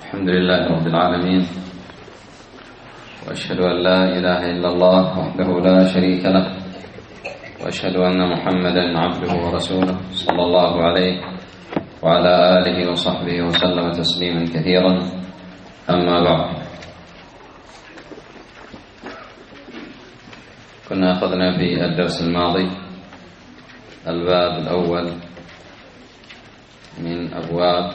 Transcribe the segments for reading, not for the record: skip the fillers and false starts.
الحمد لله رب العالمين، وأشهد أن لا إله إلا الله وحده لا شريك له، وأشهد أن محمدا عبده ورسوله صلى الله عليه وعلى آله وصحبه وسلم تسليما كثيرا. أما بعد، كنا أخذنا في الدرس الماضي الباب الأول من أبواب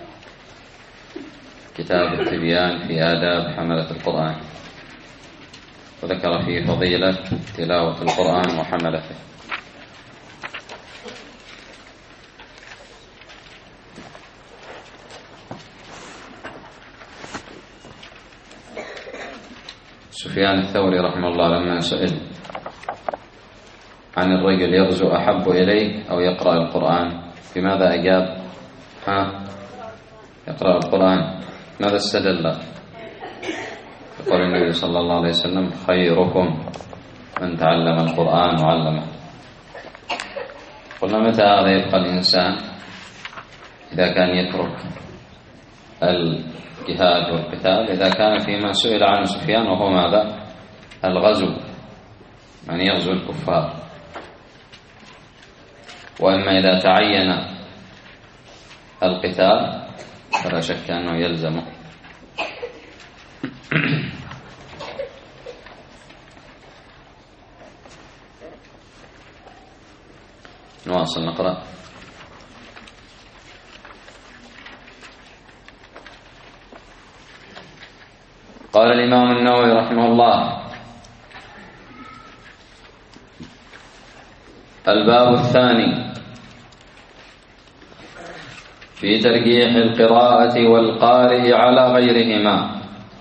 كتاب التبيان في آداب حملة القرآن، وذكر فيه فضيلة تلاوة القرآن وحملته. سفيان الثوري رحمه الله لما سئل عن الرجل يغزو أحب إليه أو يقرأ القرآن، بماذا أجاب؟ يقرأ القرآن. ماذا استدل؟ يقول النبي صلى الله عليه وسلم: خيركم من تعلم القرآن وعلمه. قلنا متى هذا يبقى الإنسان؟ إذا كان يترك الجهاد والقتال، إذا كان فيما سئل عنه سفيان وهو ماذا؟ الغزو، من يغزو الكفار. وإما إذا تعين القتال فلا شك أنه يلزمه. نواصل نقرأ. قال الإمام النووي رحمه الله: الباب الثاني في ترجيح القراءة والقارئ على غيرهما.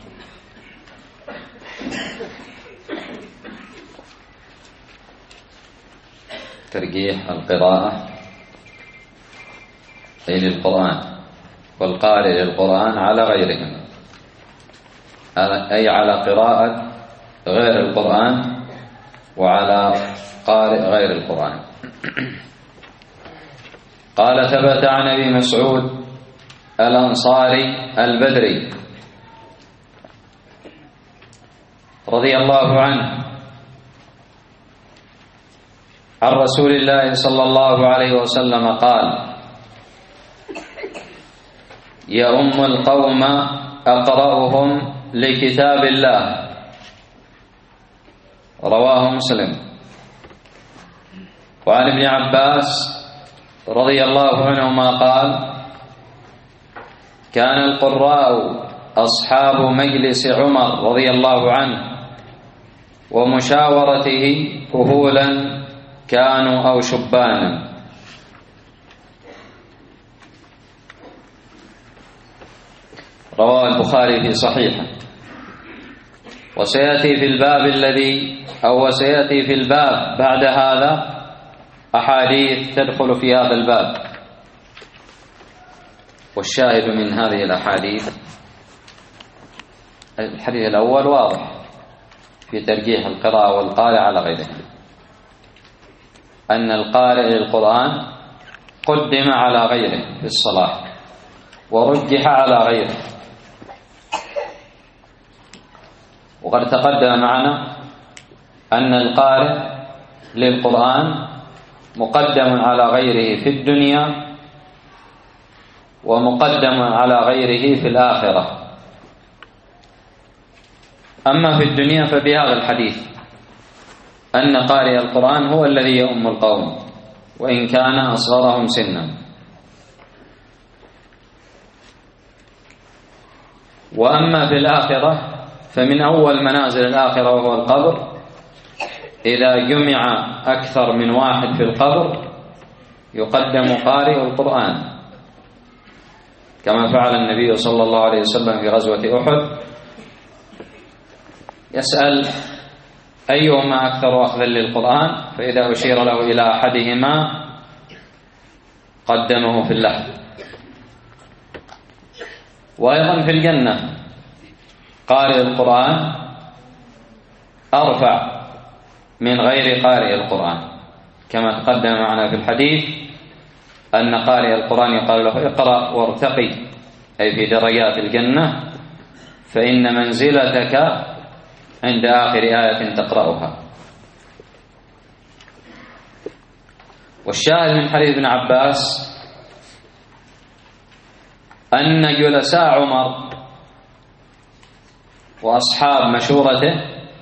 ترجيح القراءة أي للقرآن والقارئ للقرآن على غيرهما، أي على قراءة غير القرآن وعلى قارئ غير القرآن. قال: ثبت عن أبي مسعود الأنصاري البدري رضي الله عنه عن رسول الله صلى الله عليه وسلم قال: يؤم القوم أقرأهم لكتاب الله. رواه مسلم. وعن ابن عباس رضي الله عنهما قال: كان القراء أصحاب مجلس عمر رضي الله عنه ومشاورته كهولا كانوا أو شبانا. رواه البخاري في صحيحه. وسيأتي في الباب بعد هذا أحاديث تدخل في هذا الباب. والشاهد من هذه الأحاديث الحديث الأول واضح في ترجيح القراءة والقارئ على غيره، أن القارئ للقرآن قدم على غيره في الصلاة ورجح على غيره. وقد تقدم معنا أن القارئ للقرآن مقدم على غيره في الدنيا ومقدم على غيره في الآخرة. أما في الدنيا فبهذا الحديث أن قارئ القرآن هو الذي يؤم القوم وإن كان أصغرهم سنا. وأما في الآخرة فمن أول منازل الآخرة وهو القبر، إذا جمع أكثر من واحد في القبر يقدم قارئ القرآن، كما فعل النبي صلى الله عليه وسلم في غزوة أحد، يسأل أيهما أكثر أخذا للقرآن، فإذا أشير له إلى أحدهما قدمه في اللحد. وأيضا في الجنة قارئ القرآن أرفع من غير قارئ القرآن، كما تقدم معنا في الحديث أن قارئ القرآن يقال له: اقرأ وارتقي، أي في درجات الجنة، فإن منزلتك عند آخر آية تقرأها. والشاهد من حديث ابن عباس أن جلساء عمر وأصحاب مشورته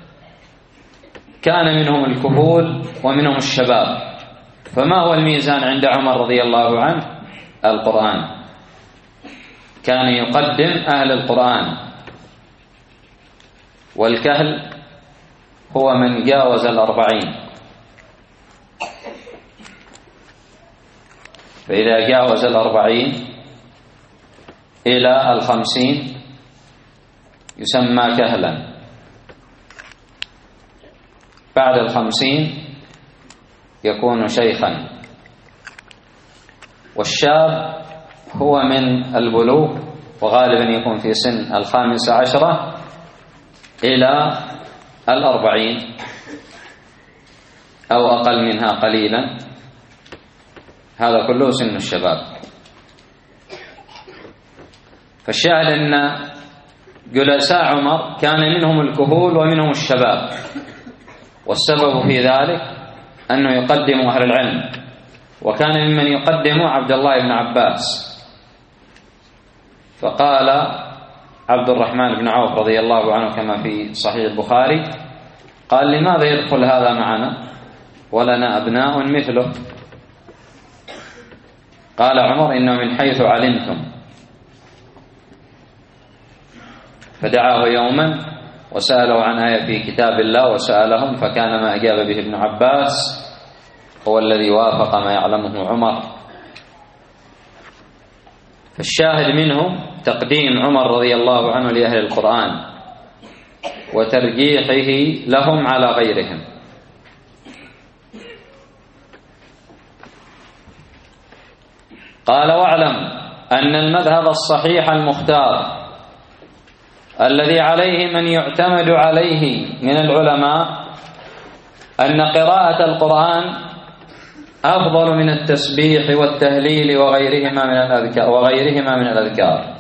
كان منهم الكهول ومنهم الشباب. فما هو الميزان عند عمر رضي الله عنه؟ القرآن. كان يقدم أهل القرآن، والكهل هو من جاوز 40، فإذا جاوز 40 إلى 50 يسمى كهلا، بعد 50 يكون شيخا. والشاب هو من البلوغ، وغالبا يكون في سن 15 إلى 40 أو أقل منها قليلا، هذا كله سن الشباب. فالشاهد أن جلساء عمر كان منهم الكهول ومنهم الشباب، والسبب في ذلك أنه يقدم أهل العلم، وكان ممن يقدم عبد الله بن عباس. فقال عبد الرحمن بن عوف رضي الله عنه كما في صحيح البخاري، قال: لماذا يدخل هذا معنا ولنا أبناء مثله؟ قال عمر: إنه من حيث علمتم. فدعاه يوما وسأله عن آية في كتاب الله وسألهم، فكان ما أجاب به ابن عباس هو الذي وافق ما يعلمه عمر. فالشاهد منه تقديم عمر رضي الله عنه لأهل القرآن وترجيحه لهم على غيرهم. قال: واعلم أن المذهب الصحيح المختار الذي عليه من يعتمد عليه من العلماء أن قراءة القرآن أفضل من التسبيح والتهليل وغيرهما من الأذكار،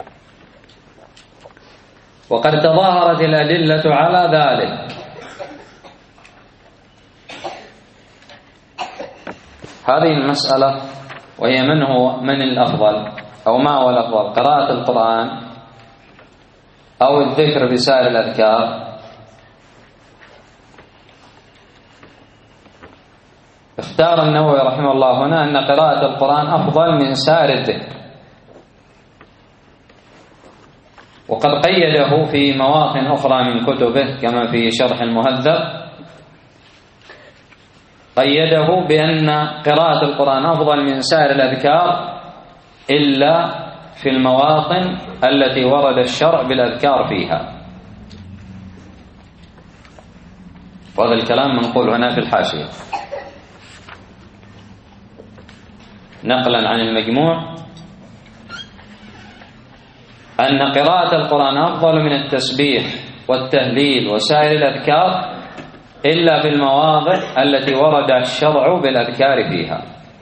وقد تظاهرت الأدلة على ذلك. هذه المسألة وهي من الأفضل أو ما هو الأفضل، قراءة القرآن أو الذكر بسائر الأذكار. اختار النووي رحمه الله هنا أن قراءة القرآن أفضل من سائر الذكر، وقد قيده في مواطن أخرى من كتبه كما في شرح المهذب، قيده بأن قراءة القرآن أفضل من سائر الأذكار إلا في المواطن التي ورد الشرع بالأذكار فيها. وهذا الكلام منقول هنا في الحاشية نقلا عن المجموع، أن قراءة القرآن أفضل من التسبيح والتهليل وسائر الأذكار إلا في المواضع التي ورد الشرع بالأذكار فيها.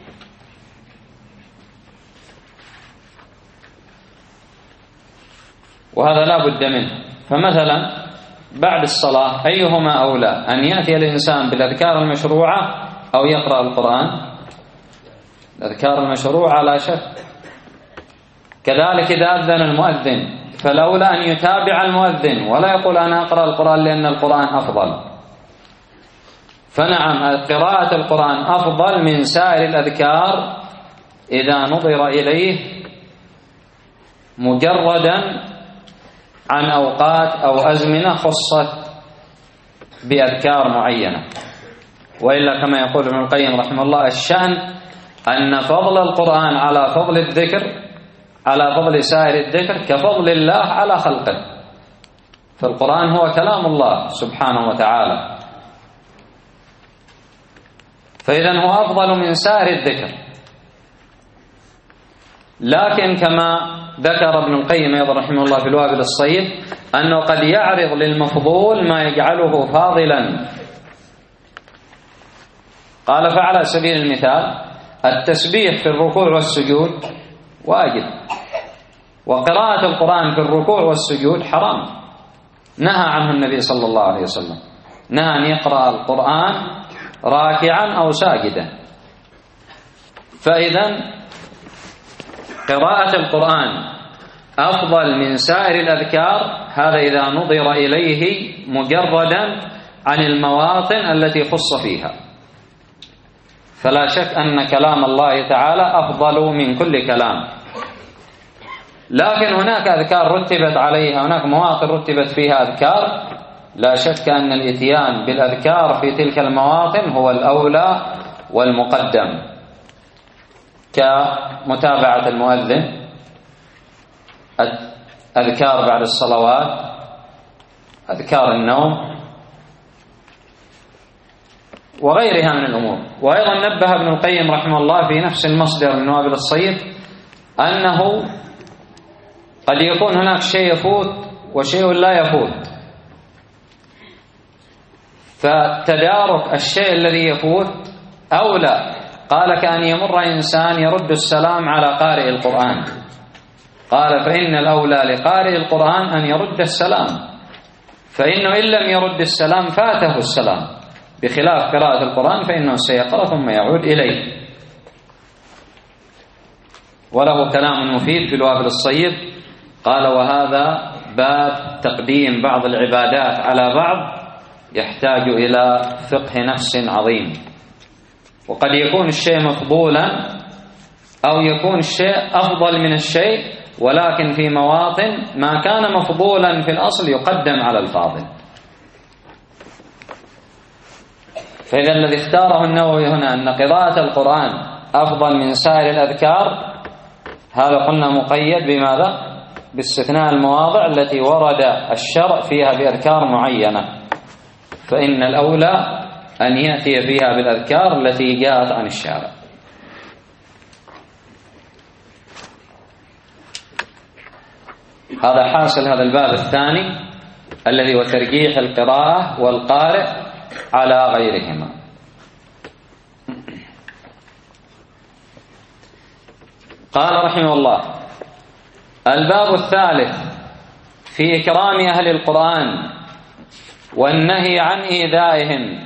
وهذا لا بد منه. فمثلا بعد الصلاة أيهما أولى، أن يأتي الإنسان بالأذكار المشروعة أو يقرأ القرآن؟ الأذكار المشروعة لا شك. كذلك إذا أذن المؤذن فالأولى أن يتابع المؤذن ولا يقول أنا أقرأ القرآن لأن القرآن أفضل. فنعم قراءة القرآن أفضل من سائر الأذكار إذا نظر إليه مجردا عن أوقات أو أزمنة خصت بأذكار معينة. وإلا كما يقول ابن القيم رحمه الله: الشأن أن فضل القرآن على فضل الذكر على فضل سائر الذكر كفضل الله على خلقه. فالقرآن هو كلام الله سبحانه وتعالى، فإذن هو أفضل من سائر الذكر. لكن كما ذكر ابن القيم أيضا رحمه الله في الوابل الصيب أنه قد يعرض للمفضول ما يجعله فاضلا. قال: فعلى سبيل المثال التسبيح في الركوع والسجود واجب، وقراءة القرآن في الركوع والسجود حرام، نهى عنه النبي صلى الله عليه وسلم، نهى أن يقرأ القرآن راكعا أو ساجدا. فإذا قراءة القرآن أفضل من سائر الأذكار، هذا إذا نظر إليه مجردا عن المواطن التي خص فيها، فلا شك أن كلام الله تعالى أفضل من كل كلام. لكن هناك أذكار رتبت عليها، هناك مواطن رتبت فيها أذكار، لا شك أن الإتيان بالأذكار في تلك المواطن هو الأولى والمقدم، كمتابعة المؤذن، أذكار بعد الصلوات، أذكار النوم، وغيرها من الأمور. وأيضا نبه ابن القيم رحمه الله في نفس المصدر من وابل الصيد أنه قد يكون هناك شيء يفوت وشيء لا يفوت، فتدارك الشيء الذي يفوت أولى. قال كأن يمر إنسان يرد السلام على قارئ القرآن، قال فإن الأولى لقارئ القرآن أن يرد السلام، فإنه إن لم يرد السلام فاته السلام، بخلاف قراءة القرآن فإنه سيقرأ ثم يعود إليه. وله كلام مفيد في الوابل الصيب، قال وهذا باب تقديم بعض العبادات على بعض يحتاج إلى فقه نفس عظيم. وقد يكون الشيء مفضولا أو يكون الشيء أفضل من الشيء، ولكن في مواطن ما كان مفضولا في الأصل يقدم على الفاضل. فإذا الذي اختاره النووي هنا أن قراءة القرآن أفضل من سائر الأذكار، هذا قلنا مقيد بماذا؟ باستثناء المواضع التي ورد الشرع فيها بأذكار معينة، فإن الأولى أن يأتي فيها بالأذكار التي جاءت عن الشارع. هذا حاصل هذا الباب الثاني الذي هو ترجيح القراءة والقارئ على غيرهما. قال رحمه الله: الباب الثالث في إكرام أهل القرآن والنهي عن إيذائهم.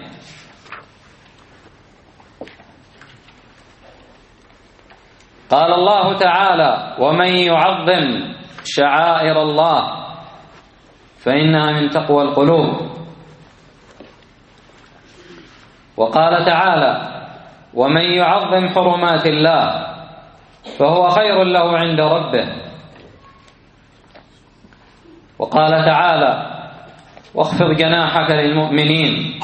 قال الله تعالى: ومن يعظم شعائر الله فإنها من تقوى القلوب. وقال تعالى: ومن يعظم حرمات الله فهو خير له عند ربه. وقال تعالى: واخفض جناحك للمؤمنين.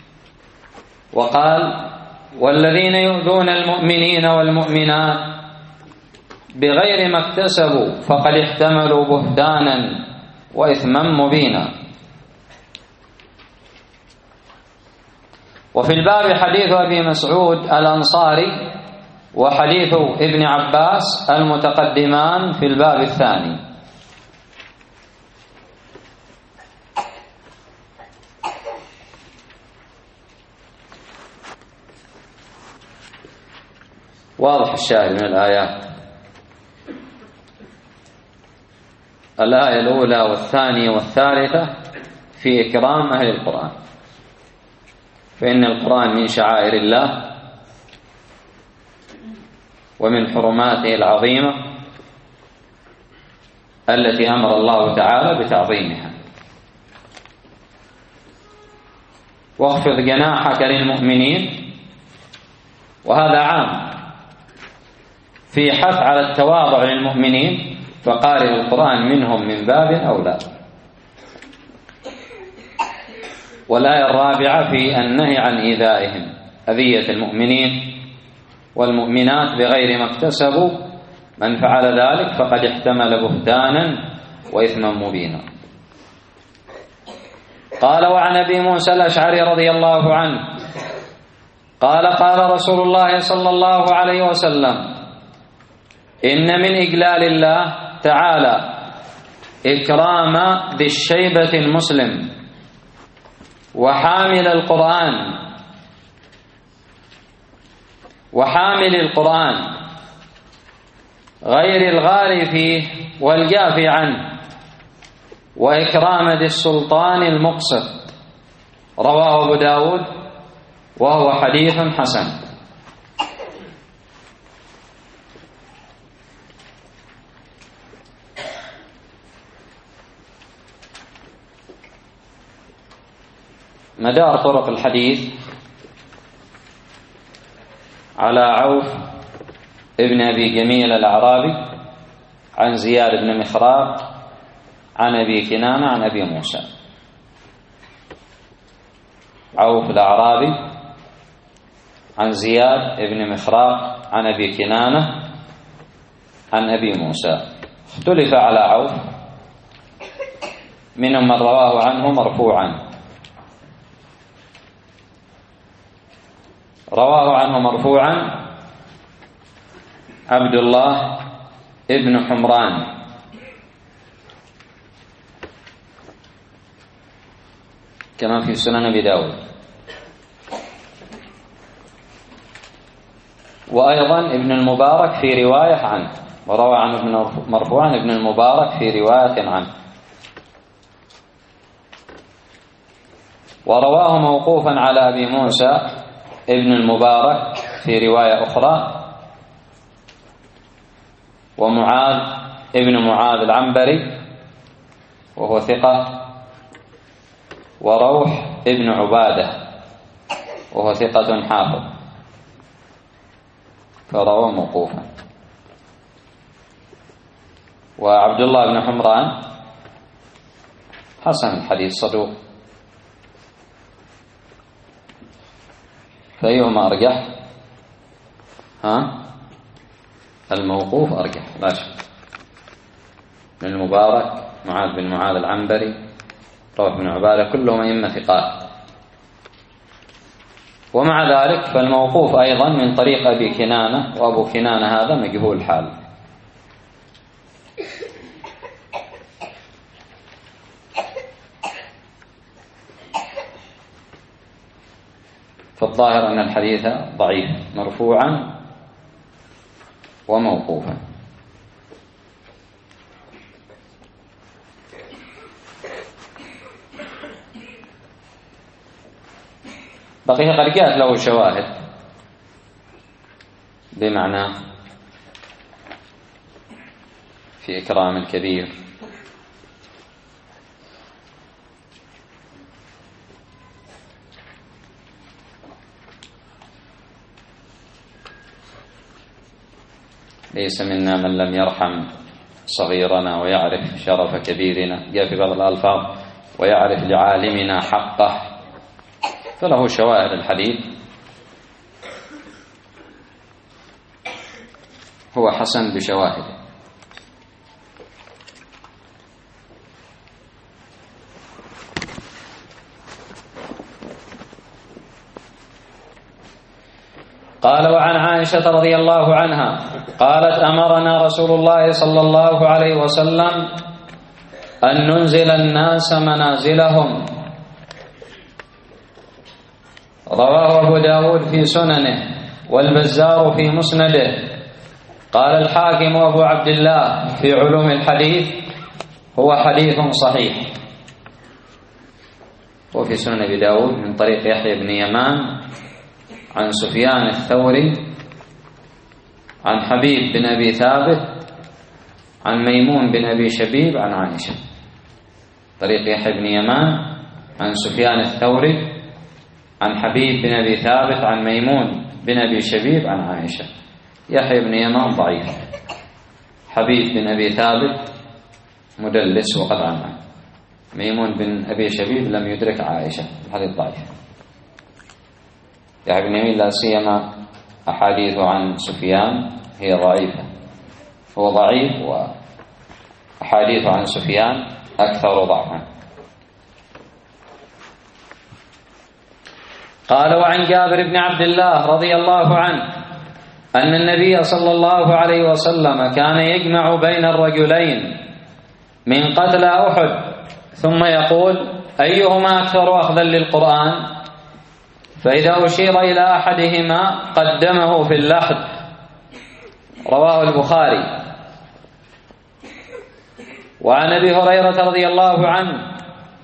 وقال: والذين يؤذون المؤمنين والمؤمنات بغير ما اكتسبوا فقد احتملوا بهتانا وإثما مبينا. وفي الباب حديث أبي مسعود الأنصاري وحديث ابن عباس المتقدمان في الباب الثاني. واضح الشاهد من الآيات. الآية الأولى والثانية والثالثة في إكرام أهل القرآن، فإن القرآن من شعائر الله ومن حرماته العظيمة التي أمر الله تعالى بتعظيمها. واخفض جناحك للمؤمنين، وهذا عام في حث على التواضع للمؤمنين، فقارئ القرآن منهم من باب أولى. والآية الرابعة في النهي عن إيذائهم، أذية المؤمنين والمؤمنات بغير ما اكتسبوا، من فعل ذلك فقد احتمل بهتانا وإثما مبينا. قال: وعن أبي موسى الأشعري رضي الله عنه قال: قال رسول الله صلى الله عليه وسلم: إن من إجلال الله تعالى إكرام ذي الشيبة المسلم وحامل القرآن غير الغالي فيه والجافي عنه، وإكرام ذي السلطان المقسط. رواه أبو داود وهو حديث حسن. مدار طرق الحديث على عوف ابن أبي جميل الأعرابي عن زياد بن مخراق عن أبي كنانة عن أبي موسى. عوف الأعرابي عن زياد بن مخراق عن أبي كنانة عن أبي موسى. اختلف على عوف، منهم من رواه عنه مرفوعا. رواه عنه مرفوعا عبد الله ابن حمران كما في سنن أبي داود، وأيضا ابن المبارك في رواية عنه، وروى عنه مرفوعا ابن المبارك في رواية عنه، ورواه موقوفا على أبي موسى ابن المبارك في رواية أخرى، ومعاذ ابن معاذ العنبري وهو ثقة، وروح ابن عبادة وهو ثقة حافظ، فرواه موقوفا. وعبد الله بن حمران حسن الحديث صدوق، فأيهما أرجح؟ الموقوف أرجح لا شك. ابن المبارك، معاذ بن معاذ العنبري، روح بن عبادة، كلهم أئمة ثقات. ومع ذلك فالموقوف أيضا من طريق أبي كنانة، وأبو كنانة هذا مجهول الحال. فالظاهر أن الحديث ضعيف مرفوعا وموقوفا. بقي قد جاءت له شواهد بمعنى في إكرام الكبير، ليس منا من لم يرحم صغيرنا ويعرف شرف كبيرنا، جاء في بعض الألفاظ ويعرف لعالمنا حقه، فله شواهد الحديث، هو حسن بشواهده. قال: وعن عائشة رضي الله عنها قالت: أمرنا رسول الله صلى الله عليه وسلم أن ننزل الناس منازلهم. رواه أبو داود في سننه والبزار في مسنده. قال الحاكم أبو عبد الله في علوم الحديث: هو حديث صحيح. وفي سنن أبي داود من طريق يحيى بن يمان عن سفيان الثوري عن حبيب بن أبي ثابت عن ميمون بن أبي شبيب عن عائشة. طريق يحيى بن يمان عن سفيان الثوري عن حبيب بن أبي ثابت عن ميمون بن أبي شبيب عن عائشة. يحيى بن يمان ضعيف، حبيب بن أبي ثابت مدلس وقد عنه، ميمون بن أبي شبيب لم يدرك عائشة، الحديث ضعيف. يحيى بن يمين لا سيما أحاديثه عن سفيان هي ضعيفة، هو ضعيف وأحاديثه عن سفيان أكثر ضعفا. قال: وعن جابر بن عبد الله رضي الله عنه أن النبي صلى الله عليه وسلم كان يجمع بين الرجلين من قتلى أحد ثم يقول: أيهما أكثر أخذا للقرآن؟ فإذا أشير إلى أحدهما قدمه في اللحد. رواه البخاري. وعن أبي هريرة رضي الله عنه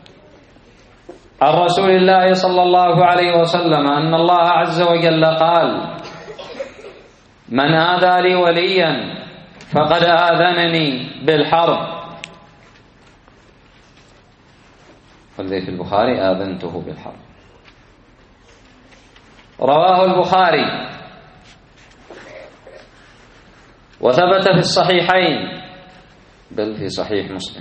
عن رسول الله صلى الله عليه وسلم أن الله عز وجل قال: من آذى لي وليا فقد آذنني بالحرب. والذي في البخاري: آذنته بالحرب. رواه البخاري. وثبت في الصحيحين، بل في صحيح مسلم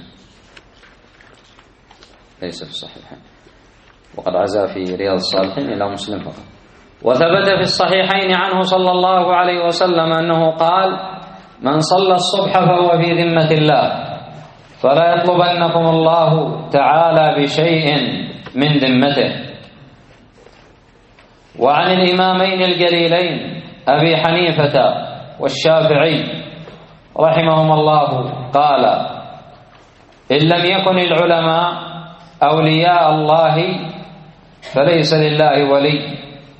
ليس في الصحيحين، وقد عزا في رياض الصالحين إلى مسلم فقط. وثبت في الصحيحين عنه صلى الله عليه وسلم أنه قال: من صلى الصبح فهو في ذمة الله، فلا يطلبنكم الله تعالى بشيء من ذمته. وعن الإمامين الجليلين أبي حنيفة والشافعي رحمهما الله قال: إن لم يكن العلماء أولياء الله فليس لله ولي.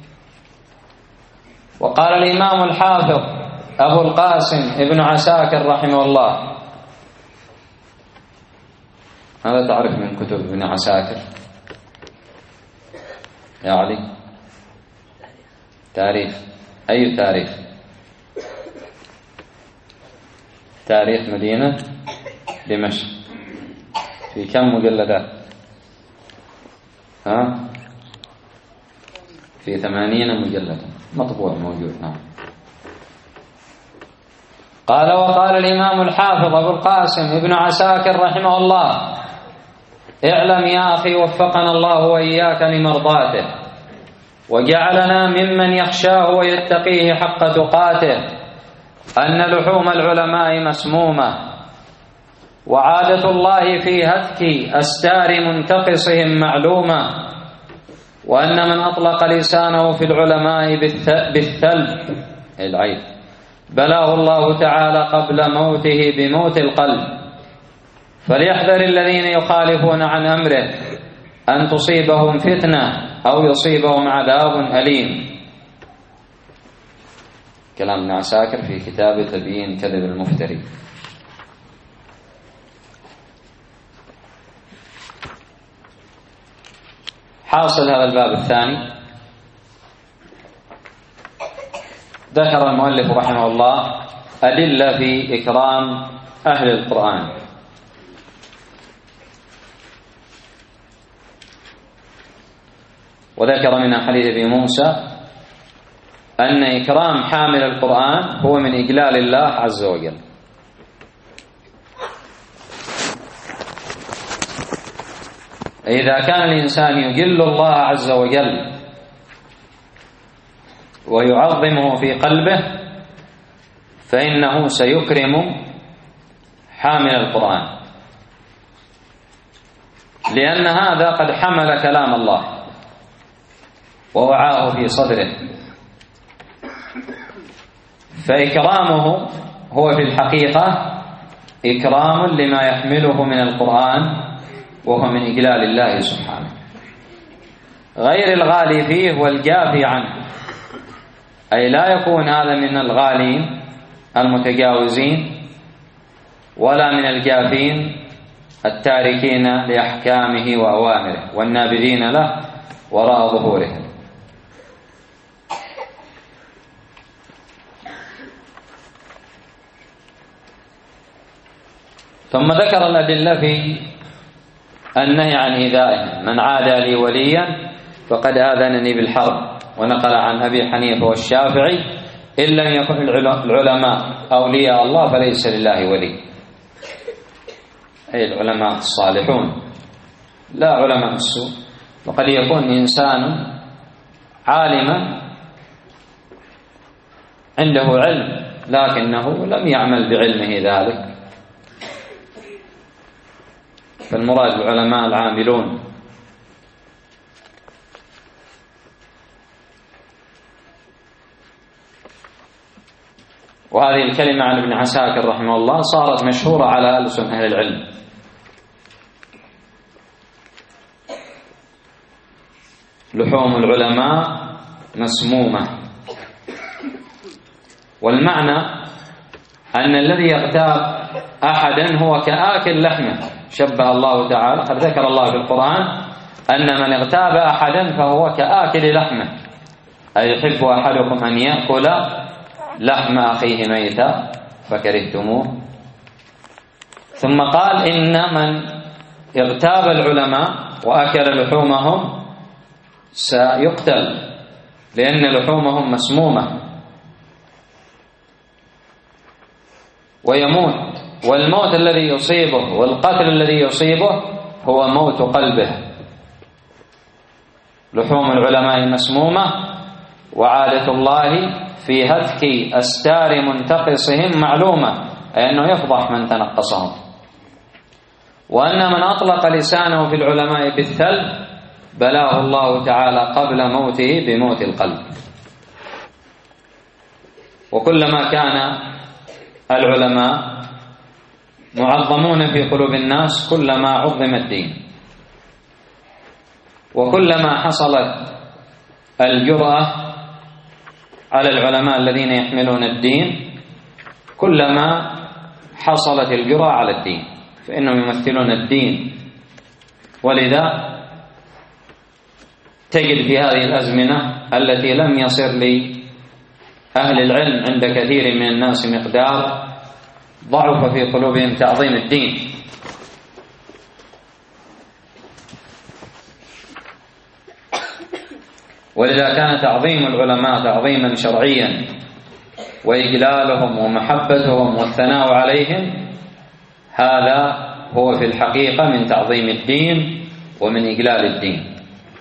وقال الإمام الحافظ أبو القاسم ابن عساكر رحمه الله: ماذا تعرف من كتب ابن عساكر يا علي؟ تاريخ. أي تاريخ؟ تاريخ مدينة دمشق. في كم مجلدات؟ في 80 مجلدا مطبوع موجود. قال: وقال الإمام الحافظ أبو القاسم ابن عساكر رحمه الله: اعلم يا أخي وفقنا الله وإياك لمرضاته وجعلنا ممن يخشاه ويتقيه حق تقاته أن لحوم العلماء مسمومة، وعادة الله في هتك أستار منتقصهم معلومة، وأن من أطلق لسانه في العلماء بالثلب العيب بلاه الله تعالى قبل موته بموت القلب. فليحذر الذين يخالفون عن أمره أن تصيبهم فتنة أو يصيبهم عذاب أليم. كلام ابن عساكر في كتاب تبيين كذب المفتري. حاصل هذا الباب الثاني، ذكر المؤلف رحمه الله أدلة في إكرام أهل القرآن. وذكر من حديث ابي موسى أن إكرام حامل القرآن هو من إجلال الله عز وجل. إذا كان الإنسان يجل الله عز وجل ويعظمه في قلبه فإنه سيكرم حامل القرآن، لأن هذا قد حمل كلام الله ووعاه في صدره، فإكرامه هو في الحقيقة إكرام لما يحمله من القرآن، وهو من إجلال الله سبحانه، غير الغالي فيه والجافي عنه. أي لا يكون هذا من الغالين المتجاوزين ولا من الجافين التاركين لأحكامه وأوامره والنابذين له وراء ظهورهم. ثم ذكر الأدلة في النهي عن إيذائهم: من عادى لي وليا فقد آذنني بالحرب. ونقل عن أبي حنيفة والشافعي: إن لم يكن العلماء أولياء الله فليس لله ولي، أي العلماء الصالحون لا علماء السوء. وقد يكون إنسان عالما عنده علم لكنه لم يعمل بعلمه ذلك، فالمراد العلماء العاملون. وهذه الكلمة عن ابن عساكر رحمه الله صارت مشهورة على ألسن أهل العلم. لحوم العلماء مسمومة، والمعنى أن الذي يغتاب أحدا هو كآكل لحمه، شبه الله تعالى، قد ذكر الله في القرآن أن من اغتاب أحدا فهو كآكل لحمه، أي يحب أحدكم أن يأكل لحم أخيه ميتا فكرهتموه. ثم قال إن من اغتاب العلماء وأكل لحومهم سيقتل، لأن لحومهم مسمومة ويموت، والموت الذي يصيبه والقتل الذي يصيبه هو موت قلبه. لحوم العلماء مسمومة، وعادة الله في هتك أستار منتقصهم معلومة، أي أنه يفضح من تنقصهم، وأن من أطلق لسانه في العلماء بالثلب بلاه الله تعالى قبل موته بموت القلب. وكلما كان العلماء معظمون في قلوب الناس كلما عظم الدين، وكلما حصلت الجرأة على العلماء الذين يحملون الدين كلما حصلت الجرأة على الدين، فإنهم يمثلون الدين. ولذا تجد في هذه الأزمنة التي لم يصر لأهل العلم عند كثير من الناس مقدار ضعف في قلوبهم تعظيم الدين، ولذا كان تعظيم العلماء تعظيما شرعيا، وإجلالهم ومحبتهم والثناء عليهم هذا هو في الحقيقة من تعظيم الدين ومن إجلال الدين.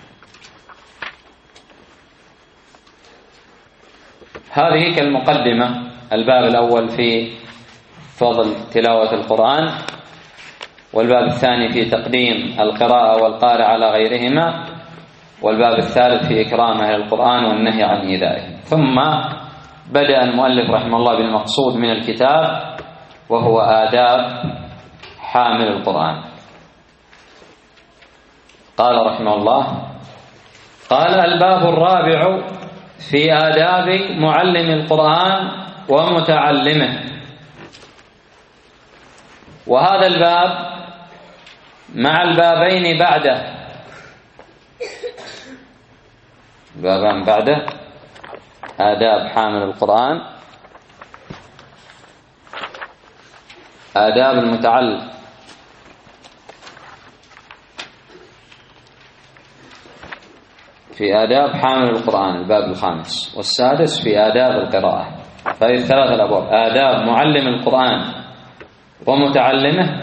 هذه كالمقدمة، الباب الأول في فضل تلاوة القرآن، والباب الثاني في تقديم القراءة والقارئ على غيرهما، والباب الثالث في إكرام أهل القرآن والنهي عن إيذائهم. ثم بدأ المؤلف رحمه الله بالمقصود من الكتاب، وهو آداب حامل القرآن. قال رحمه الله: قال: الباب الرابع في آداب معلم القرآن ومتعلمه. وهذا الباب مع البابين بعده، بابان بعده: آداب حامل القرآن، آداب المتعلم. في آداب حامل القرآن الباب الخامس، والسادس في آداب القراءة. فهذه الثلاثة الأبواب: آداب معلم القرآن ومتعلمه،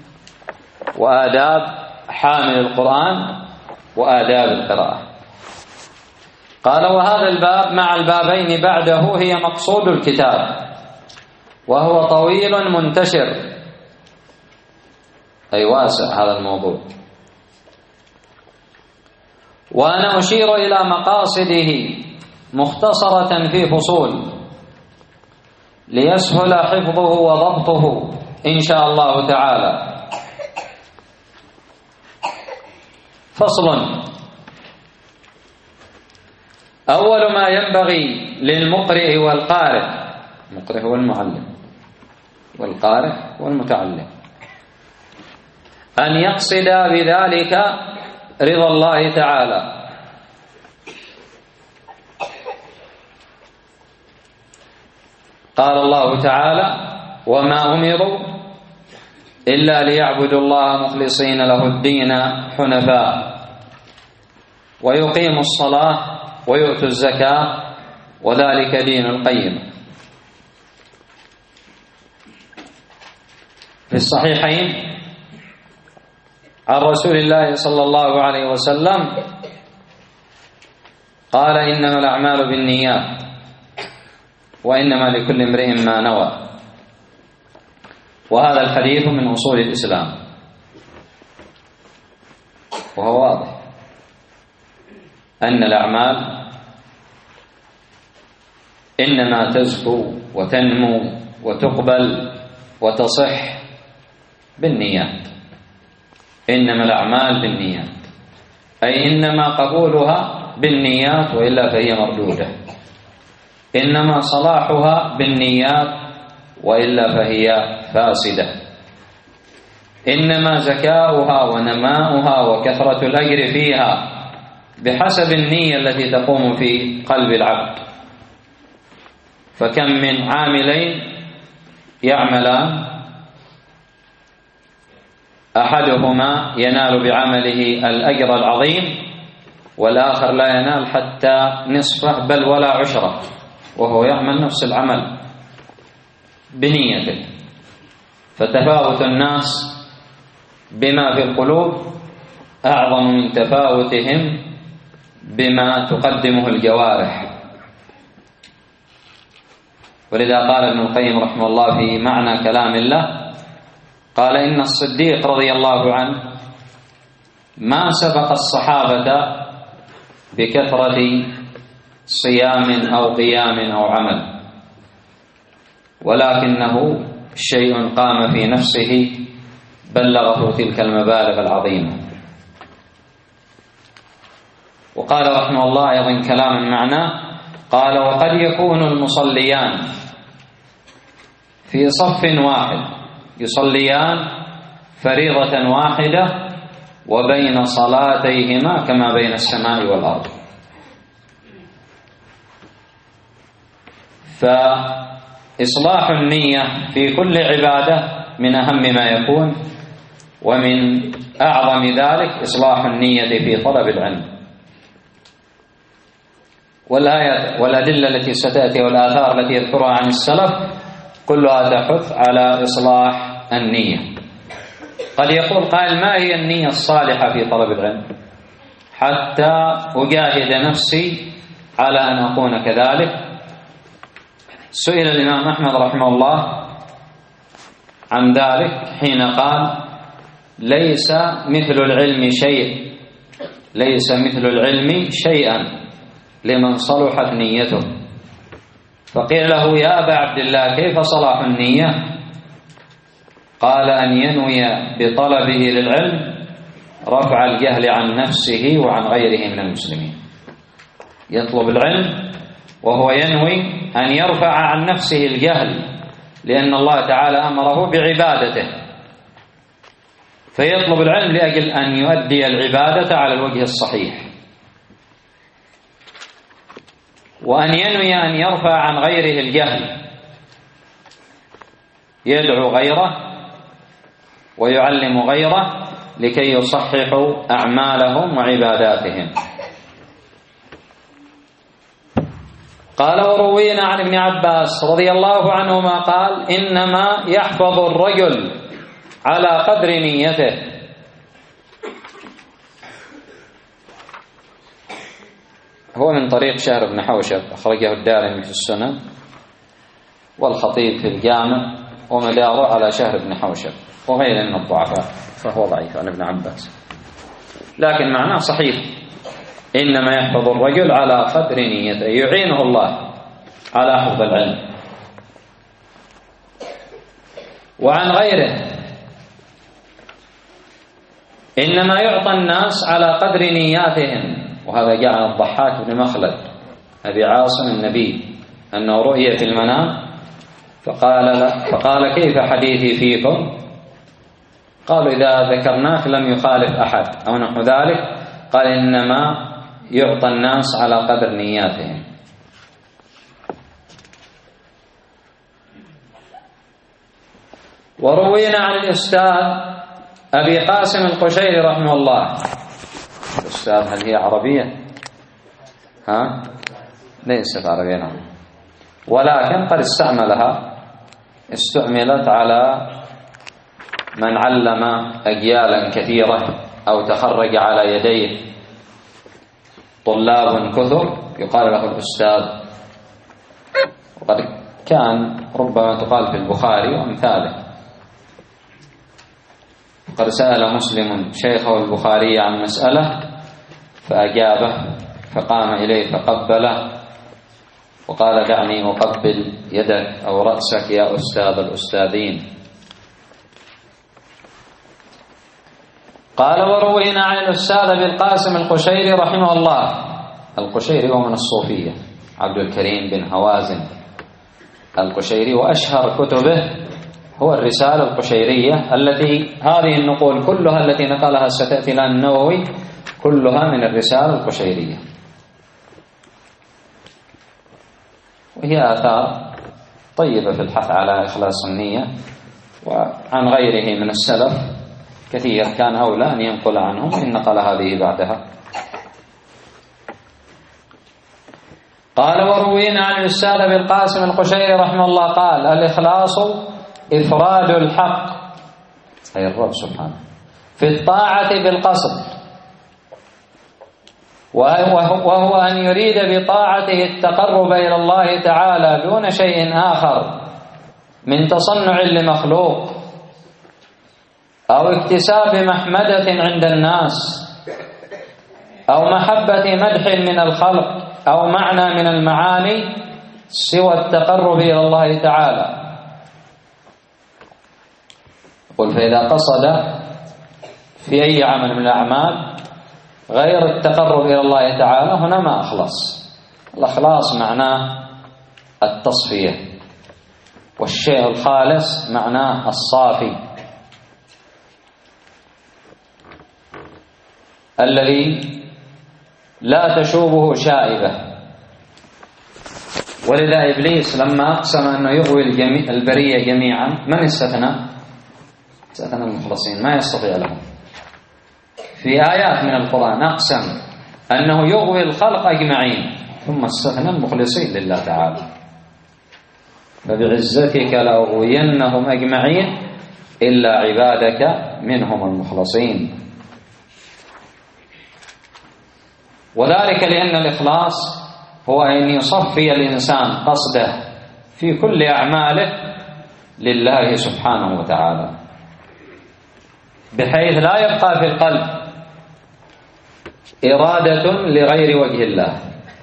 وآداب حامل القرآن، وآداب القراءة. قال: وهذا الباب مع البابين بعده هي مقصود الكتاب، وهو طويل منتشر، أي واسع هذا الموضوع. وأنا أشير إلى مقاصده مختصرة في فصول ليسهل حفظه وضبطه إن شاء الله تعالى. فصل: أول ما ينبغي للمقرئ والقارئ، المقرئ هو المعلم والقارئ والمتعلم، أن يقصد بذلك رضا الله تعالى. قال الله تعالى: وما أمروا إلا ليعبدوا الله مخلصين له الدين حنفاء ويقيموا الصلاة ويؤتوا الزكاة وذلك دين القيم. في الصحيحين عن رسول الله صلى الله عليه وسلم قال: إنما الأعمال بالنيات وإنما لكل امرئ ما نوى. وهذا الحديث من أصول الإسلام، وهو واضح أن الأعمال إنما تزكو وتنمو وتقبل وتصح بالنيات. إنما الأعمال بالنيات، أي إنما قبولها بالنيات، وإلا فهي مردودة. إنما صلاحها بالنيات، وإلا فهي فاسدة. إنما زكاؤها ونماؤها وكثرة الأجر فيها بحسب النية التي تقوم في قلب العبد. فكم من عاملين يعملان، أحدهما ينال بعمله الأجر العظيم والآخر لا ينال حتى نصفه بل ولا عشره، وهو يعمل نفس العمل بنيته. فتفاوت الناس بما في القلوب أعظم من تفاوتهم بما تقدمه الجوارح. ولذا قال ابن القيم رحمه الله في معنى كلام الله، قال إن الصديق رضي الله عنه ما سبق الصحابة بكثرة صيام أو قيام أو عمل، ولكنه شيء قام في نفسه بلغه تلك المبالغ العظيمة. وقال رحمه الله أيضا كلاما معناه، قال وقد يكون المصليان في صف واحد يصليان فريضة واحدة وبين صلاتيهما كما بين السماء والأرض. فإصلاح النية في كل عبادة من أهم ما يكون، ومن أعظم ذلك إصلاح النية في طلب العلم. والآيات والأدلة التي ستأتي والآثار التي يذكرها عن السلف كلها تحث على إصلاح النية. قد يقول قائل ما هي النية الصالحة في طلب العلم حتى أجاهد نفسي على أن أكون كذلك؟ سئل الإمام أحمد رحمه الله عن ذلك حين قال ليس مثل العلم شيء، ليس مثل العلم شيئا لمن صلحت نيته. فقيل له يا أبا عبد الله كيف صلاح النية؟ قال أن ينوي بطلبه للعلم رفع الجهل عن نفسه وعن غيره من المسلمين. يطلب العلم وهو ينوي أن يرفع عن نفسه الجهل، لأن الله تعالى أمره بعبادته، فيطلب العلم لأجل أن يؤدي العبادة على الوجه الصحيح، وأن ينوي أن يرفع عن غيره الجهل، يدعو غيره ويعلم غيره لكي يصححوا أعمالهم وعباداتهم. قال وروينا عن ابن عباس رضي الله عنهما قال إنما يحفظ الرجل على قدر نيته. هو من طريق شهر بن حوشب، أخرجه الدارمي في السنن والخطيب في الجامع، ومداره على شهر بن حوشب وغيره من الضعفاء، فهو ضعيف عن ابن عباس، لكن معناه صحيح. إنما يحفظ الرجل على قدر نيته، يعينه الله على حفظ العلم. وعن غيره إنما يعطى الناس على قدر نياتهم، وهذا جاء عن الضحاك بن مخلد أبي عاصم النبي أنه رؤي في المنام فقال كيف حديثي فيكم؟ قالوا إذا ذكرناك لم يخالف أحد أو نحو ذلك. قال إنما يعطى الناس على قدر نياتهم. وروينا عن الأستاذ أبي قاسم القشيري رحمه الله. الأستاذ هل هي عربية؟ ليست عربية نعم، ولكن قد استعملت على من علم أجيالا كثيرة أو تخرج على يديه طلاب كثر يقال له الأستاذ. وقد كان ربما تقال في البخاري وأمثاله. قد سأل مسلم شيخه البخاري عن مسألة فأجابه، فقام إليه فقبله وقال دعني أقبل يدك أو رأسك يا أستاذ الأستاذين. قال وروينا عن الأستاذ أبي القاسم القشيري رحمه الله. القشيري هو من الصوفية، عبد الكريم بن هوازن القشيري، وأشهر كتبه هو الرسالة القشيرية، التي هذه النقول كلها التي نقلها ستأتي لنا النووي كلها من الرسالة القشيرية، وهي آثار طيبة في الحث على إخلاص النية، وعن غيره من السلف كثير كان أولى أن ينقل عنهم إن نقل هذه بعدها. قال: وروينا عن الأستاذ أبي القاسم القشيري رحمه الله قال: الإخلاص إفراد الحق، أي الرب سبحانه، في الطاعة بالقصد، وهو أن يريد بطاعته التقرب إلى الله تعالى دون شيء آخر من تصنع لمخلوق أو اكتساب محمدة عند الناس أو محبة مدح من الخلق أو معنى من المعاني سوى التقرب إلى الله تعالى. قل: فإذا قصد في أي عمل من الأعمال غير التقرب إلى الله تعالى هنا ما أخلص. الإخلاص معناه التصفية، والشيء الخالص معناه الصافي الذي لا تشوبه شائبة. ولذا إبليس لما أقسم أنه يغوي البرية جميعا، من استثنى؟ استثنى المخلصين، ما يستطيع لهم. في آيات من القرآن أقسم أنه يغوي الخلق أجمعين، ثم استثنى المخلصين لله تعالى: فبعزتك لأغوينهم أجمعين إلا عبادك منهم المخلصين. وذلك لأن الإخلاص هو أن يصفي الإنسان قصده في كل أعماله لله سبحانه وتعالى، بحيث لا يبقى في القلب إرادة لغير وجه الله،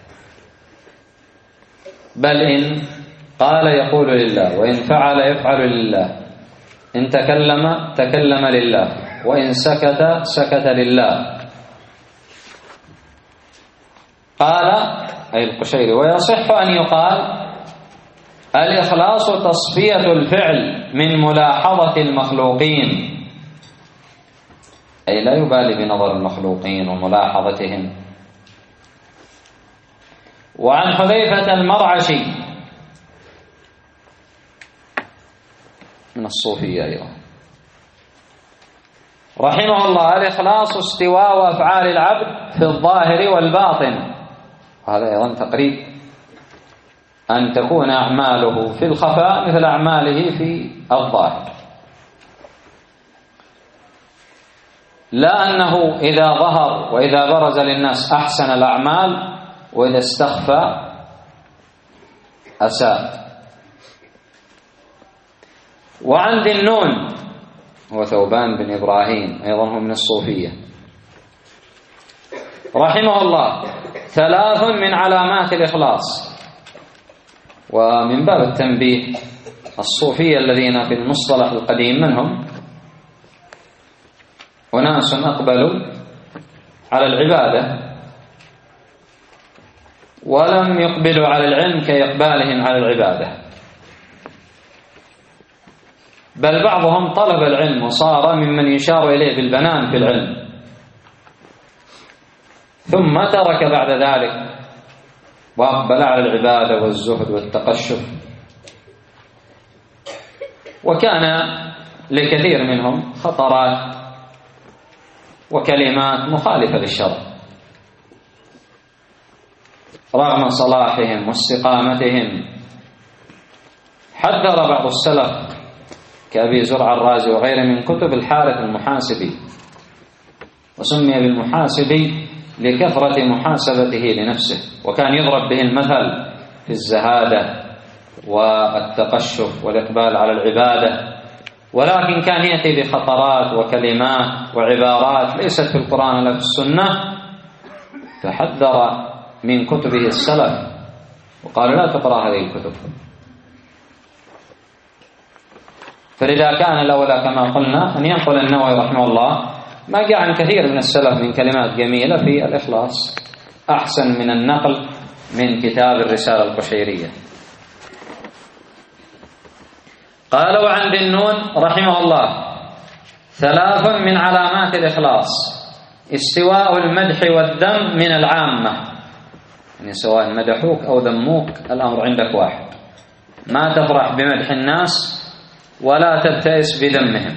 بل إن قال يقول لله، وإن فعل يفعل لله، إن تكلم تكلم لله، وإن سكت سكت لله. قال أي القشيري: ويصح أن يقال الإخلاص تصفية الفعل من ملاحظة المخلوقين، أي لا يبالي بنظر المخلوقين وملاحظتهم. وعن حذيفة المرعشي من الصوفية أيضا رحمه الله: الإخلاص استواء أفعال العبد في الظاهر والباطن. هذا أيضا تقريب أن تكون أعماله في الخفاء مثل أعماله في الظاهر، لا أنه إذا ظهر وإذا برز للناس أحسن الأعمال وإذا استخفى أساء. وعن ذي النون هو ثوبان بن إبراهيم أيضا هو من الصوفية رحمه الله: 3 من علامات الإخلاص. ومن باب التنبيه، الصوفية الذين في المصطلح القديم منهم وناس أقبلوا على العبادة ولم يقبلوا على العلم كإقبالهم على العبادة، بل بعضهم طلب العلم وصار ممن يشار إليه بالبنان في العلم، ثم ترك بعد ذلك وأقبل على العبادة والزهد والتقشف. وكان لكثير منهم خطرات وكلمات مخالفة للشرع رغم صلاحهم واستقامتهم. حذر بعض السلف كأبي زرع الرازي وغيره من كتب الحارث المحاسبي، وسمي بالمحاسبي لكثرة محاسبته لنفسه، وكان يضرب به المثل في الزهادة والتقشف والإقبال على العبادة، ولكن كان يأتي بخطرات وكلمات وعبارات ليست في القرآن ولا في السنة، فحذر من كتبه السلف وقال: لا تقرأ هذه الكتب. فلذا كان الأولى كما قلنا أن ينقل النووي رحمه الله ما جاء عن كثير من السلف من كلمات جميلة في الإخلاص، أحسن من النقل من كتاب الرسالة القشيرية. قال: وعن ذي النون رحمه الله: 3 من علامات الإخلاص: استواء المدح والذم من العامة، يعني سواء مدحوك أو ذموك الأمر عندك واحد، ما تفرح بمدح الناس ولا تبتئس بذمهم.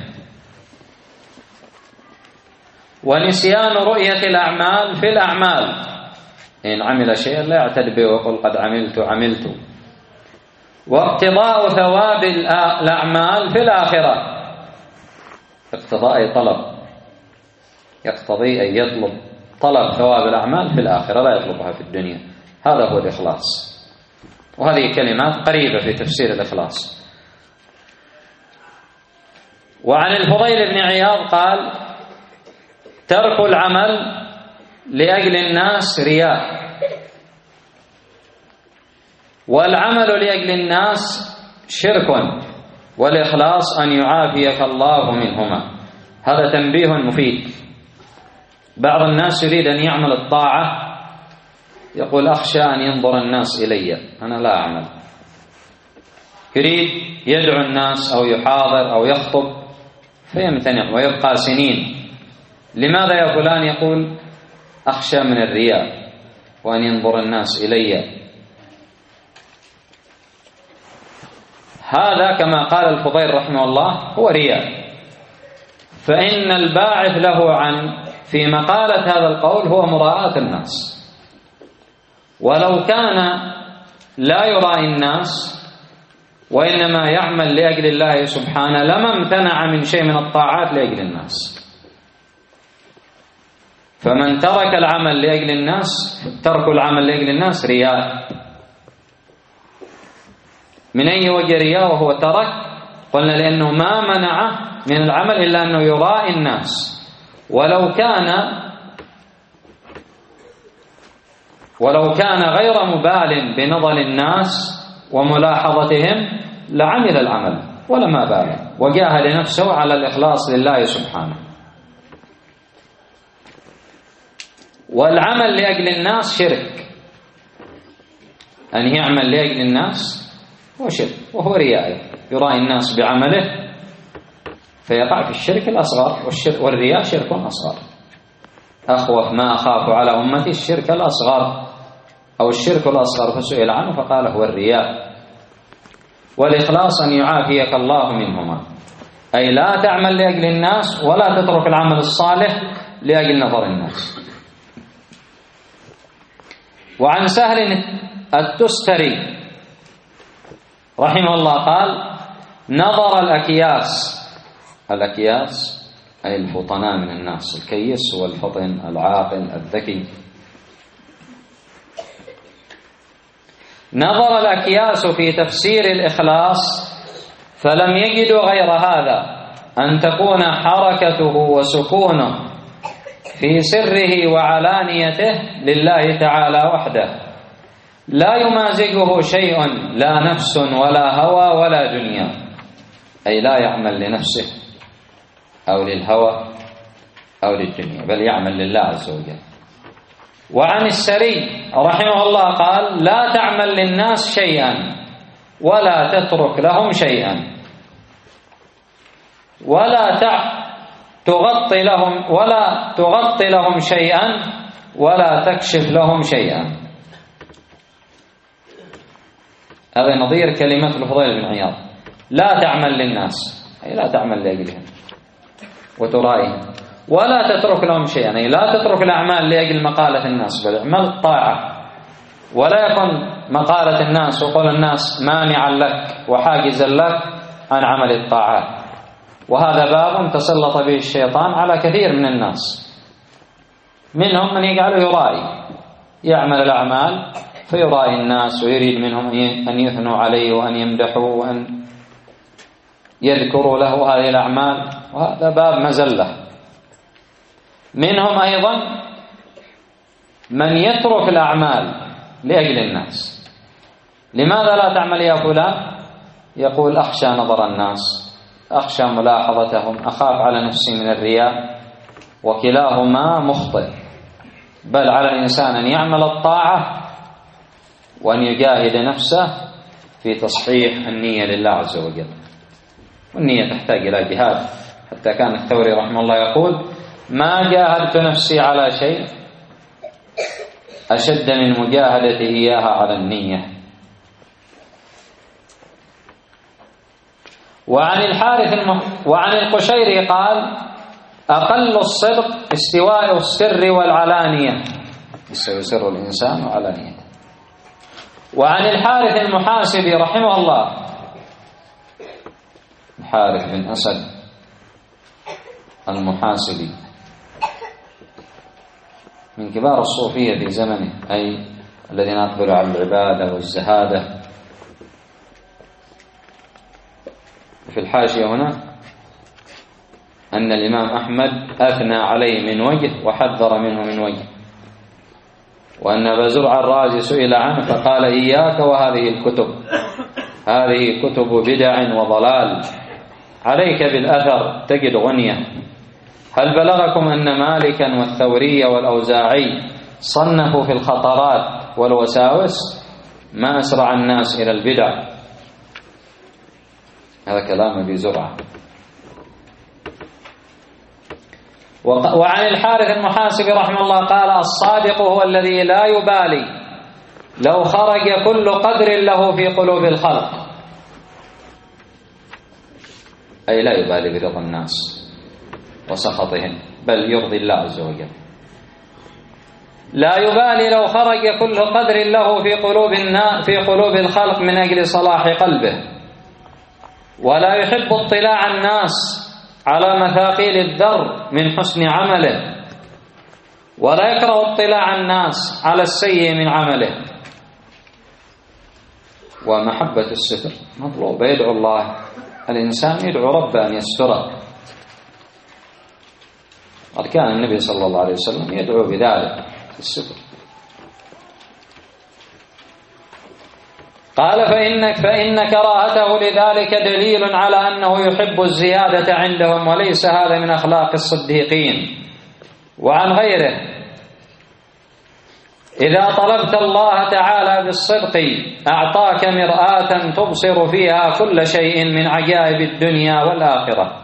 ونسيان رؤية الأعمال في الأعمال، إن عمل شيئا لا يعتد به ويقول قد عملت. واقتضاء ثواب الأعمال في الآخرة، اقتضاء أي طلب، يقتضي أن يطلب طلب ثواب الأعمال في الآخرة، لا يطلبها في الدنيا. هذا هو الإخلاص. وهذه كلمات قريبة في تفسير الإخلاص. وعن الفضيل بن عياض قال: ترك العمل لأجل الناس رياء، والعمل لأجل الناس شرك، والإخلاص أن يعافيك الله منهما. هذا تنبيه مفيد. بعض الناس يريد أن يعمل الطاعة، يقول: أخشى أن ينظر الناس إلي، أنا لا أعمل. يريد يدعو الناس أو يحاضر أو يخطب فيمتنع ويبقى سنين. لماذا يا فلان؟ يقول: أخشى من الرياء وأن ينظر الناس إلي. هذا كما قال الفضيل رحمه الله هو رياء. فإن الباعث له في مقالة هذا القول هو مراءة الناس. ولو كان لا يرائي الناس وإنما يعمل لأجل الله سبحانه لما امتنع من شيء من الطاعات لأجل الناس. فمن ترك العمل لأجل الناس، ترك العمل لأجل الناس رياء. من أي وجه رياء وهو ترك؟ قلنا لأنه ما منعه من العمل إلا أنه يرائي الناس. ولو كان غير مبال بنظر الناس وملاحظتهم لعمل العمل ولما بال، وجاهد نفسه على الإخلاص لله سبحانه. والعمل لأجل الناس شرك، أن يعمل لأجل الناس هو شرك وهو رياء، يرائي الناس بعمله فيقع في الشرك الأصغر. والرياء شرك أصغر. أخوف ما أخاف على أمتي الشرك الأصغر أو الشرك الأصغر، فسئل عنه فقال هو الرياء. والإخلاص أن يعافيك الله منهما، أي لا تعمل لأجل الناس ولا تترك العمل الصالح لأجل نظر الناس. وعن سهل التستري رحمه الله قال: نظر الأكياس أي الفطناء من الناس، الكيس هو الفطن العاقل الذكي. نظر الأكياس في تفسير الإخلاص فلم يجدوا غير هذا، أن تكون حركته وسكونه في سره وعلانيته لله تعالى وحده، لا يمازجه شيء، لا نفس ولا هوى ولا دنيا، أي لا يعمل لنفسه أو للهوى أو للدنيا، بل يعمل لله عز وجل. وعن السري رحمه الله قال: لا تعمل للناس شيئا ولا تترك لهم شيئا، ولا تغطي لهم شيئا ولا تكشف لهم شيئا. هذا نظير كلمة الفضيل بن عياض: لا تعمل للناس، أي لا تعمل لأجلهم وترائهم، ولا تترك لهم شيئا، أي لا تترك الأعمال لأجل مقالة الناس، بل اعمل الطاعة. ولا يكن مقالة الناس وقول الناس مانعا لك وحاجزا لك عن عمل الطاعات. وهذا باب تسلط به الشيطان على كثير من الناس، منهم من يجعله يرائي، يعمل الأعمال فيرائي الناس ويريد منهم أن يثنوا عليه وأن يمدحوا وأن يذكروا له هذه الأعمال، وهذا باب مزلة. منهم أيضا من يترك الأعمال لأجل الناس. لماذا لا تعمل يا فلان؟ يقول: أخشى نظر الناس، أخشى ملاحظتهم، أخاف على نفسي من الرياء. وكلاهما مخطئ، بل على الإنسان أن يعمل الطاعة وأن يجاهد نفسه في تصحيح النية لله عز وجل. والنية تحتاج إلى جهاد، حتى كان الثوري رحمه الله يقول: ما جاهدت نفسي على شيء أشد من مجاهدتي إياها على النية. وعن القشيري قال: أقل الصدق استواء السر والعلانية، يستوي سر الإنسان وعلانيته. وعن الحارث المحاسبي رحمه الله، الحارث بن أسد المحاسبي من كبار الصوفية في زمنه، أي الذين أقبلوا على العبادة والزهادة. في الحاشية هنا أن الإمام أحمد أثنى عليه من وجه وحذر منه من وجه، وأن أبا زرع الرازي سئل عنه فقال: إياك وهذه الكتب، هذه كتب بدع وضلال، عليك بالأثر تجد غنية. هل بلغكم أن مالكا والثوري والأوزاعي صنفوا في الخطرات والوساوس؟ ما أسرع الناس إلى البدع. هذا كلام أبي زرعة. وعن الحارث المحاسبي رحمه الله قال: الصادق هو الذي لا يبالي لو خرج كل قدر له في قلوب الخلق، أي لا يبالي برضا الناس وسخطهم، بل يرضي الله عز وجل. لا يبالي لو خرج كل قدر له في قلوب الخلق من أجل صلاح قلبه، ولا يحب اطلاع الناس على مثاقيل الذر من حسن عمله، ولا يكره اطلاع الناس على السيء من عمله. ومحبة الستر مطلوبة، يدعو الله الإنسان، يدعو ربه أن يستره. قد كان النبي صلى الله عليه وسلم يدعو بذلك الستر. قال: فإن كراهته لذلك دليل على أنه يحب الزيادة عندهم، وليس هذا من أخلاق الصديقين. وعن غيره: إذا طلبت الله تعالى بالصدق أعطاك مرآة تبصر فيها كل شيء من عجائب الدنيا والآخرة.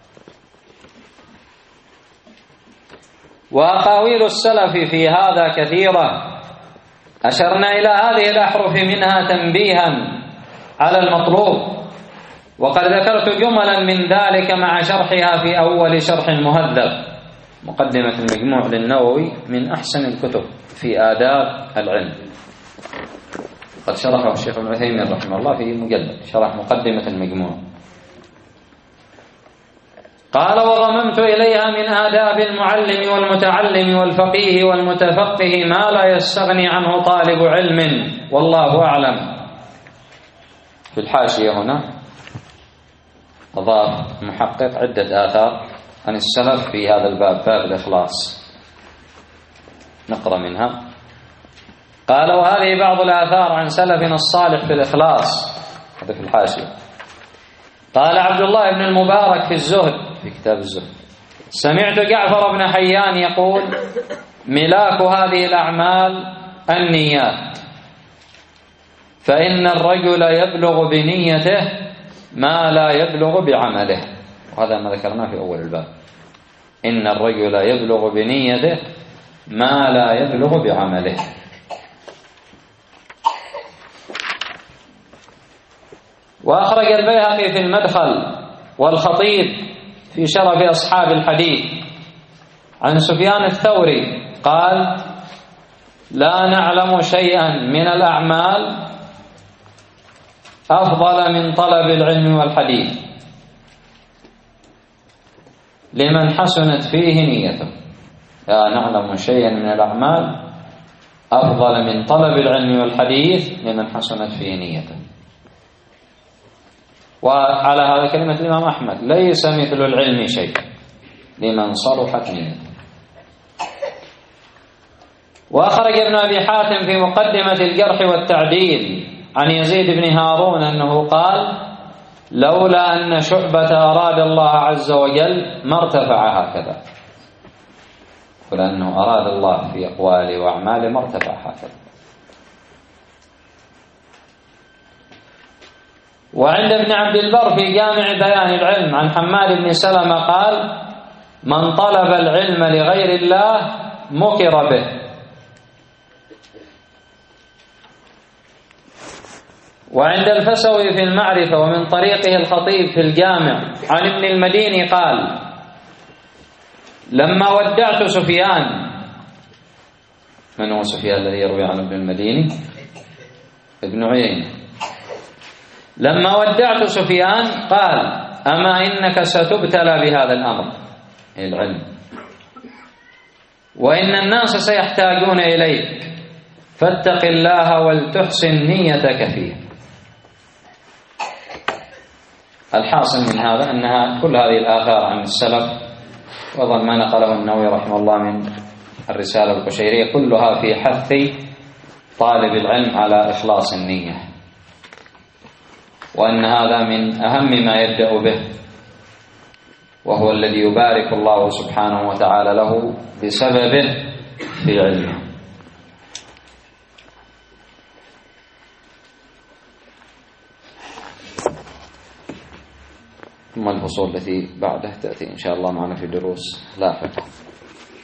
وأقاويل السلف في هذا كثيرة، أشرنا إلى هذه الأحرف منها تنبيها على المطلوب، وقد ذكرت جملا من ذلك مع شرحها في أول شرح مهذب. مقدمة المجموع للنووي من أحسن الكتب في آداب العلم، قد شرحه الشيخ ابن عثيمين رحمه الله في مجلد شرح مقدمة المجموع. قال: وضممت إليها من آداب المعلم والمتعلم والفقيه والمتفقه ما لا يستغني عنه طالب علم، والله أعلم. في الحاشية هنا أضاف محقق عدة آثار عن السلف في هذا الباب، باب الإخلاص، نقرأ منها. قال: وهذه بعض الآثار عن سلفنا الصالح في الإخلاص، هذا في الحاشية. قال عبد الله بن المبارك في الزهد، في كتاب الزهد: سمعت جعفر بن حيان يقول: ملاك هذه الأعمال النيات، فإن الرجل يبلغ بنيته ما لا يبلغ بعمله. وهذا ما ذكرناه في أول الباب، إن الرجل يبلغ بنيته ما لا يبلغ بعمله. وأخرج البيهقي في المدخل والخطيب في شرف أصحاب الحديث عن سفيان الثوري قال: لا نعلم شيئا من الأعمال أفضل من طلب العلم والحديث لمن حسنت فيه نيته. لا نعلم شيئا من الأعمال أفضل من طلب العلم والحديث لمن حسنت فيه نيته. وعلى هذا كلمة الإمام أحمد: ليس مثل العلم شيء لمن صلحت نيته. وأخرج ابن أبي حاتم في مقدمة الجرح والتعديل عن يزيد بن هارون أنه قال: لولا أن شعبة أراد الله عز وجل ما ارتفع هكذا، ولأنه أراد الله في أقواله وأعماله ما ارتفع هكذا. وعند ابن عبد البر في جامع بيان العلم عن حماد بن سلمة قال: من طلب العلم لغير الله مكر به. وعند الفسوي في المعرفة ومن طريقه الخطيب في الجامع عن ابن المديني قال: لما ودعت سفيان. من هو سفيان الذي يروي عن ابن المديني؟ ابن عيينة. لما ودعت سفيان قال: أما إنك ستبتلى بهذا الأمر، العلم، وإن الناس سيحتاجون إليك، فاتق الله ولتحسن نيتك فيه. الحاصل من هذا أنها كل هذه الآثار عن السلف، وأظن ما نقله النووي رحمه الله من الرسالة القشيرية، كلها في حث طالب العلم على إخلاص النية، وأن هذا من أهم ما يبدأ به، وهو الذي يبارك الله سبحانه وتعالى له بسببه في علمه. ثم الفصول التي بعده تأتي إن شاء الله معنا في دروس لاحقة.